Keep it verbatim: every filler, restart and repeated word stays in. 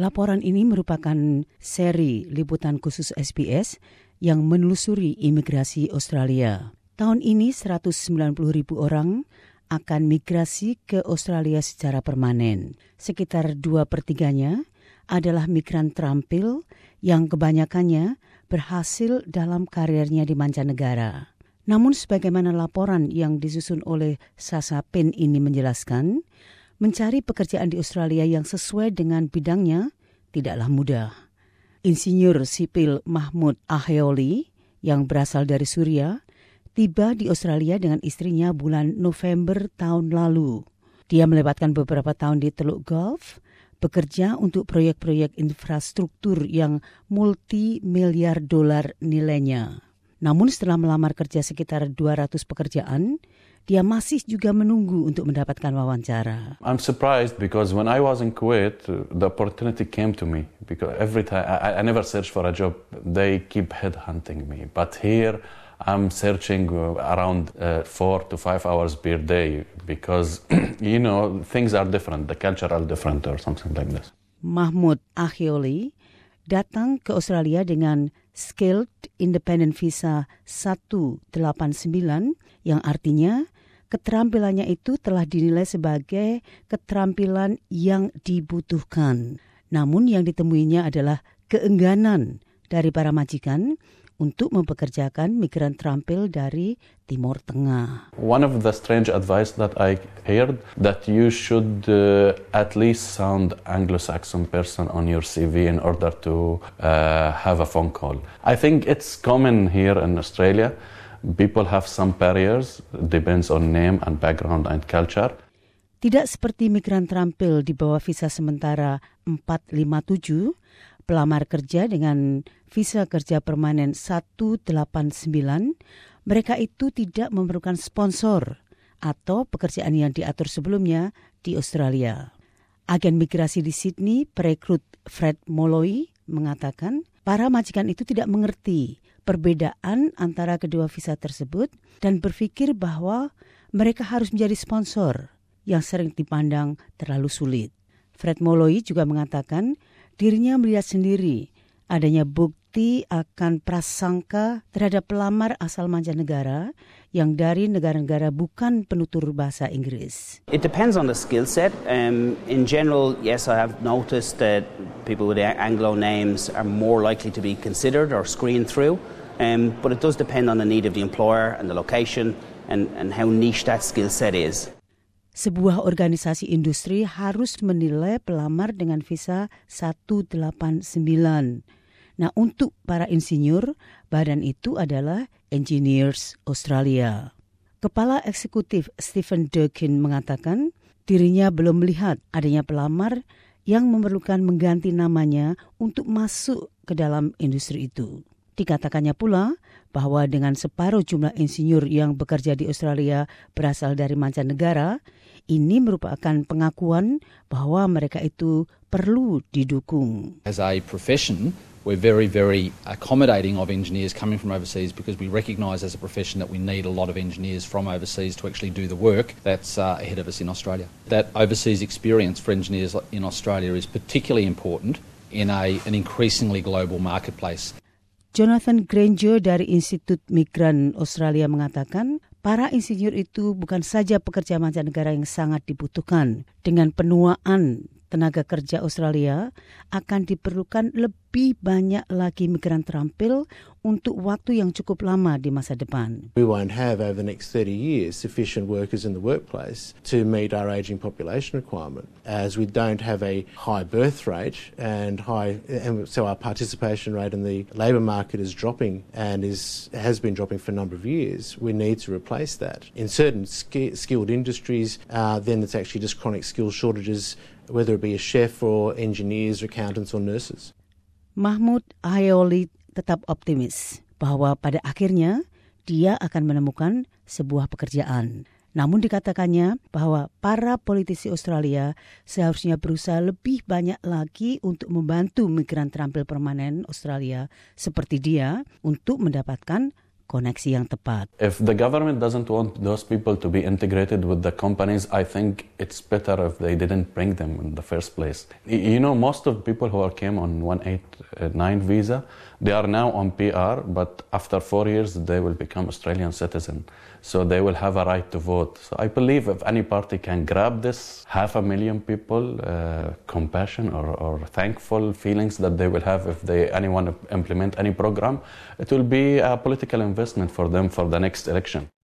Laporan ini merupakan seri liputan khusus S B S yang menelusuri imigrasi Australia. Tahun ini seratus sembilan puluh ribu orang akan migrasi ke Australia secara permanen. Sekitar dua pertiganya adalah migran terampil yang kebanyakannya berhasil dalam karirnya di mancanegara. Namun sebagaimana laporan yang disusun oleh Sasha Payne ini menjelaskan, mencari pekerjaan di Australia yang sesuai dengan bidangnya tidaklah mudah. Insinyur sipil Mahmud Aheoli yang berasal dari Suria tiba di Australia dengan istrinya bulan November tahun lalu. Dia melewatkan beberapa tahun di Teluk Gulf, bekerja untuk proyek-proyek infrastruktur yang multi-miliar dolar nilainya. Namun setelah melamar kerja sekitar dua ratus pekerjaan, dia masih juga menunggu untuk mendapatkan wawancara. I'm surprised because when I was in Kuwait, the opportunity came to me. Because every time I, I never search for a job, they keep headhunting me. But here, I'm searching around uh, four to five hours per day because, you know, things are different, the culture are different or something like this. Mahmud Aheoli datang ke Australia dengan Skilled Independent Visa seratus delapan puluh sembilan yang artinya keterampilannya itu telah dinilai sebagai keterampilan yang dibutuhkan. Namun yang ditemuinya adalah keengganan dari para majikan untuk mempekerjakan migran terampil dari Timur Tengah. One of the strange advice that I heard that you should uh, at least sound Anglo-Saxon person on your C V in order to uh, have a phone call. I think it's common here in Australia. People have some barriers, depends on name and background and culture. Tidak seperti migran terampil di bawah visa sementara empat lima tujuh, pelamar kerja dengan visa kerja permanen seratus delapan puluh sembilan, mereka itu tidak memerlukan sponsor atau pekerjaan yang diatur sebelumnya di Australia. Agen migrasi di Sydney, perekrut Fred Molloy, mengatakan para majikan itu tidak mengerti perbedaan antara kedua visa tersebut dan berpikir bahwa mereka harus menjadi sponsor yang sering dipandang terlalu sulit. Fred Molloy juga mengatakan dirinya melihat sendiri adanya bukti akan prasangka terhadap pelamar asal mancanegara yang dari negara-negara bukan penutur bahasa Inggris. It depends on the skill set. Um, in general, yes, I have noticed that people with Anglo names are more likely to be considered or screened through, um, but it does depend on the need of the employer and the location and, and how niche that skill set is. Sebuah organisasi industri harus menilai pelamar dengan visa seratus delapan puluh sembilan. Nah, untuk para insinyur, badan itu adalah Engineers Australia. Kepala Eksekutif Stephen Durkin mengatakan dirinya belum melihat adanya pelamar yang memerlukan mengganti namanya untuk masuk ke dalam industri itu. Dikatakannya pula bahwa dengan separuh jumlah insinyur yang bekerja di Australia berasal dari mancanegara, ini merupakan pengakuan bahwa mereka itu perlu didukung. As a profession, we're very, very accommodating of engineers coming from overseas because we recognise as a profession that we need a lot of engineers from overseas to actually do the work that's uh, ahead of us in Australia. That overseas experience for engineers in Australia is particularly important in a, an increasingly global marketplace. Jonathan Granger dari Institut Migran Australia mengatakan para insinyur itu bukan saja pekerja mancanegara yang sangat dibutuhkan. Dengan penuaan tenaga kerja Australia akan diperlukan lebih banyak lagi migran terampil untuk waktu yang cukup lama di masa depan. We won't have over the next thirty years sufficient workers in the workplace to meet our ageing population requirement, as we don't have a high birth rate and high, and so our participation rate in the labour market is dropping and is has been dropping for a number of years. We need to replace that. In certain sk- skilled industries, uh, then it's actually just chronic skill shortages, whether it be a chef or engineers, accountants or nurses. Mahmud Aheoli tetap optimis bahwa pada akhirnya dia akan menemukan sebuah pekerjaan. Namun dikatakannya bahwa para politisi Australia seharusnya berusaha lebih banyak lagi untuk membantu migran terampil permanen Australia seperti dia untuk mendapatkan koneksi yang tepat. If the government doesn't want those people to be integrated with the companies, I think it's better if they didn't bring them in the first place. You know, most of the people who are came on one eighty-nine visa, they are now on P R, but after four years they will become Australian citizen. So they will have a right to vote. So I believe if any party can grab this half a million people, uh, compassion or, or thankful feelings that they will have if they anyone implement any program, it will be a political investment for them for the next election.